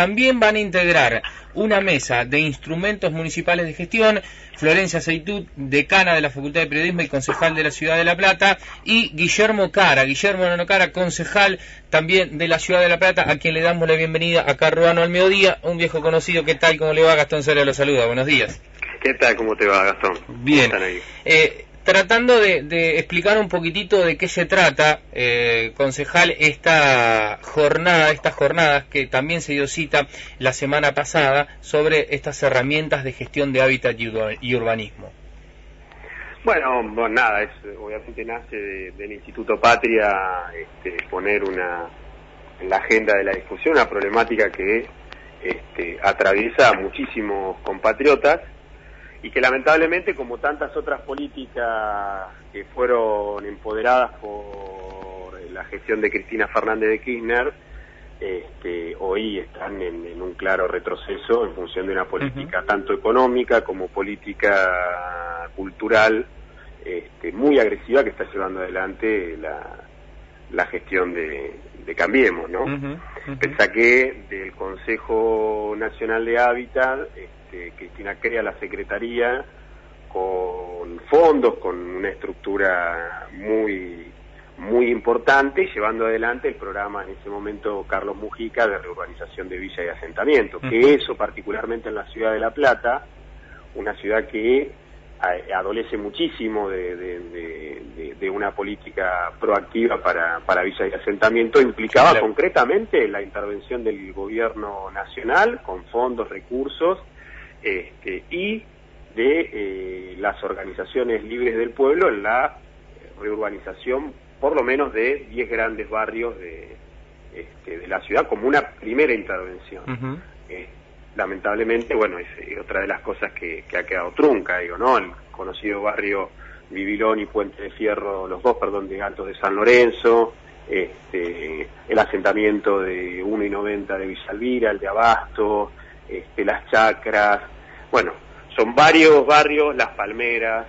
También van a integrar una mesa de instrumentos municipales de gestión, Florencia Seytut, decana de la Facultad de Periodismo y concejal de la Ciudad de La Plata, y Guillermo Nano Cara, concejal también de la Ciudad de La Plata, a quien le damos la bienvenida acá a Ruano al Mediodía, un viejo conocido. ¿Qué tal? ¿Cómo le va? Gastón Soria lo saluda. Buenos días. ¿Qué tal? ¿Cómo te va, Gastón? Bien. ¿Cómo están ahí? Tratando de explicar un poquitito de qué se trata, concejal, estas jornadas que también se dio cita la semana pasada sobre estas herramientas de gestión de hábitat y urbanismo. Bueno, nada, obviamente nace del Instituto Patria poner en la agenda de la discusión una problemática que atraviesa a muchísimos compatriotas y que lamentablemente, como tantas otras políticas que fueron empoderadas por la gestión de Cristina Fernández de Kirchner, hoy están en un claro retroceso en función de una política tanto económica como política cultural muy agresiva que está llevando adelante la gestión de Cambiemos, ¿no? Pese a que del Consejo Nacional de Hábitat Cristina crea la Secretaría con fondos, con una estructura muy importante, llevando adelante el programa en ese momento Carlos Mujica de reurbanización de villa y asentamiento, que eso particularmente en la ciudad de La Plata, una ciudad que adolece muchísimo de una política proactiva para villa y asentamiento, implicaba concretamente la intervención del gobierno nacional con fondos, recursos, y de las organizaciones libres del pueblo en la reurbanización por lo menos de 10 grandes barrios de la ciudad como una primera intervención. Lamentablemente, bueno, es otra de las cosas que ha quedado trunca, ¿no? El conocido barrio Bibilón y Puente de Fierro, los dos, de Altos de San Lorenzo, el asentamiento de 1,90 de Villa Elvira, el de Abasto, las Chacras, bueno, son varios barrios, Las Palmeras,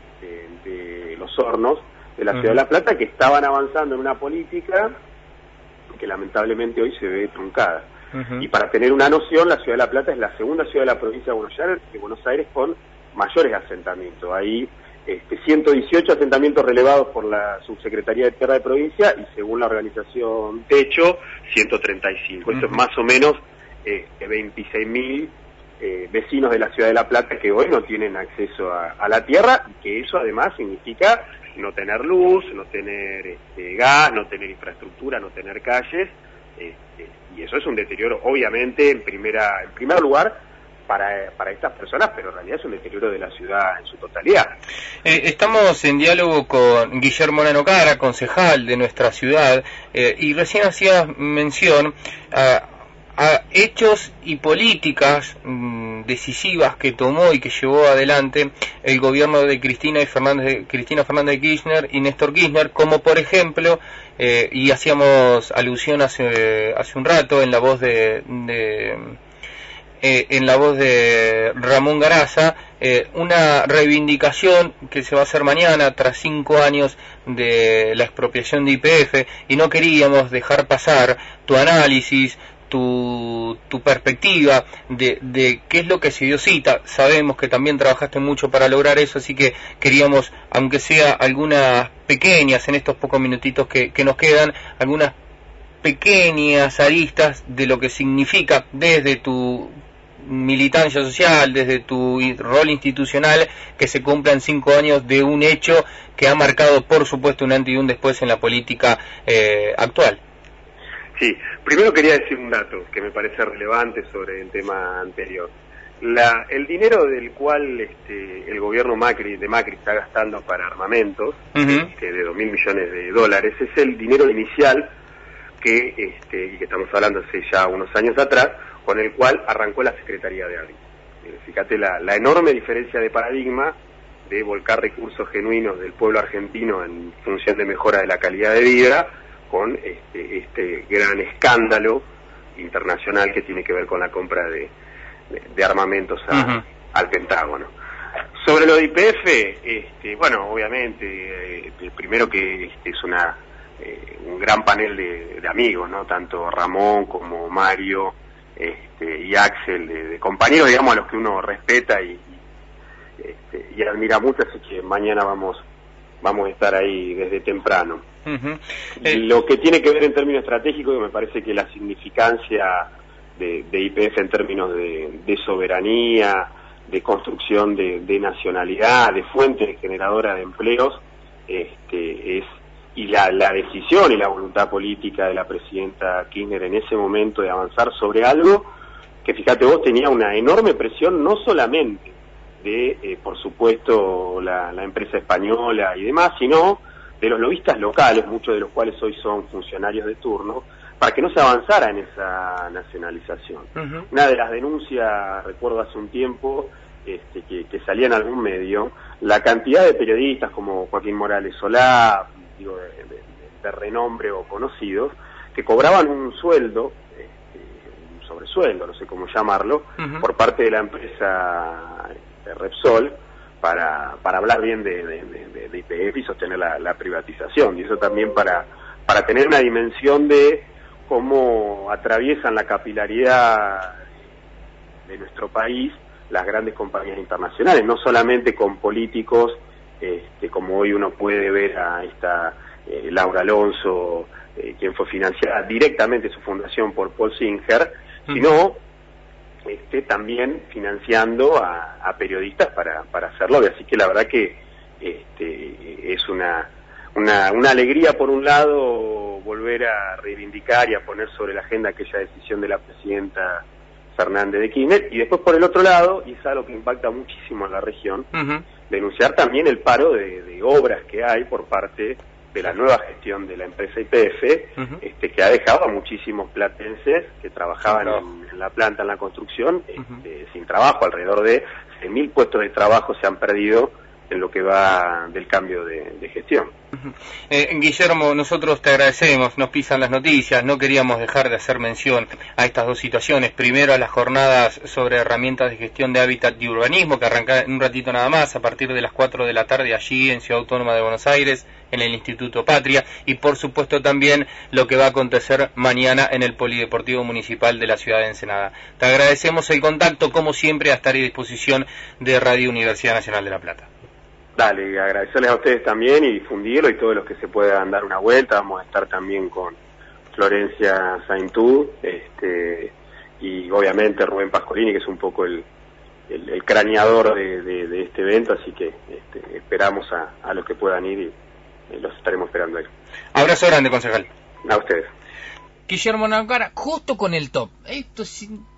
de Los Hornos, de la Ciudad de La Plata, que estaban avanzando en una política que lamentablemente hoy se ve truncada. Y para tener una noción, la Ciudad de La Plata es la segunda ciudad de la provincia de Buenos Aires con mayores asentamientos. Hay 118 asentamientos relevados por la Subsecretaría de Tierra de Provincia y según la organización Techo, 135. Esto es más o menos 26.000 vecinos de la Ciudad de La Plata que hoy no tienen acceso a la tierra, y que eso además significa no tener luz, no tener gas, no tener infraestructura, no tener calles, y eso es un deterioro, obviamente, en primer lugar, para estas personas, pero en realidad es un deterioro de la ciudad en su totalidad. Estamos en diálogo con Guillermo Nano Cara, concejal de nuestra ciudad, y recién hacías mención a hechos y políticas decisivas que tomó y que llevó adelante el gobierno de Cristina Fernández de Kirchner y Néstor Kirchner, como por ejemplo, y hacíamos alusión hace un rato en la voz de Ramón Garaza, una reivindicación que se va a hacer mañana tras 5 años de la expropiación de YPF, y no queríamos dejar pasar tu análisis, tu perspectiva de qué es lo que se dio cita. Sabemos que también trabajaste mucho para lograr eso, así que queríamos, aunque sea algunas pequeñas, en estos pocos minutitos que nos quedan, algunas pequeñas aristas de lo que significa desde tu militancia social, desde tu rol institucional, que se cumplan 5 años de un hecho que ha marcado, por supuesto, un antes y un después en la política actual. Sí, primero quería decir un dato que me parece relevante sobre el tema anterior. El dinero del cual el gobierno Macri está gastando para armamentos, de 2.000 millones de dólares, es el dinero inicial y que estamos hablando hace ya unos años atrás, con el cual arrancó la Secretaría de Hábitat. Fíjate la enorme diferencia de paradigma de volcar recursos genuinos del pueblo argentino en función de mejora de la calidad de vida, con este gran escándalo internacional que tiene que ver con la compra de armamentos al Pentágono. Sobre lo de YPF, bueno, obviamente, primero que es un gran panel de amigos, ¿no? Tanto Ramón como Mario, y Axel, de compañeros, digamos, a los que uno respeta y admira mucho, así que mañana vamos a estar ahí desde temprano. Lo que tiene que ver en términos estratégicos, me parece que la significancia de YPF en términos de soberanía, de construcción de nacionalidad, de fuente generadora de empleos, y la decisión y la voluntad política de la presidenta Kirchner en ese momento de avanzar sobre algo que, fíjate vos, tenía una enorme presión, no solamente de, por supuesto, la empresa española y demás, sino de los lobistas locales, muchos de los cuales hoy son funcionarios de turno, para que no se avanzara en esa nacionalización. Una de las denuncias, recuerdo hace un tiempo, que salía en algún medio, la cantidad de periodistas como Joaquín Morales Solá, digo, de renombre o conocidos, que cobraban un sueldo, un sobresueldo, no sé cómo llamarlo, por parte de la empresa Repsol, para hablar bien de YPF y sostener la privatización, y eso también para tener una dimensión de cómo atraviesan la capilaridad de nuestro país las grandes compañías internacionales, no solamente con políticos, como hoy uno puede ver a esta Laura Alonso, quien fue financiada directamente su fundación por Paul Singer, sino también financiando a periodistas para hacerlo, así que la verdad que es una alegría, por un lado, volver a reivindicar y a poner sobre la agenda aquella decisión de la presidenta Fernández de Kirchner, y después, por el otro lado, y es algo que impacta muchísimo en la región, denunciar también el paro de obras que hay por parte de la nueva gestión de la empresa YPF, que ha dejado a muchísimos platenses que trabajaban en la planta, en la construcción, sin trabajo. Alrededor de 100.000 puestos de trabajo se han perdido en lo que va del cambio de gestión. Guillermo, nosotros te agradecemos, nos pisan las noticias, no queríamos dejar de hacer mención a estas dos situaciones. Primero, a las jornadas sobre herramientas de gestión de hábitat y urbanismo, que arranca en un ratito nada más, a partir de las 4 de la tarde allí en Ciudad Autónoma de Buenos Aires, en el Instituto Patria, y por supuesto también lo que va a acontecer mañana en el Polideportivo Municipal de la ciudad de Ensenada. Te agradecemos el contacto, como siempre, a estar a disposición de Radio Universidad Nacional de La Plata. Dale, agradecerles a ustedes también y difundirlo, y todos los que se puedan dar una vuelta. Vamos a estar también con Florencia Saintú, y obviamente Rubén Pascolini, que es un poco el craneador de este evento, así que esperamos a los que puedan ir y los estaremos esperando ahí. Abrazo grande, concejal. A ustedes. Guillermo Naucara, justo con el top. Esto es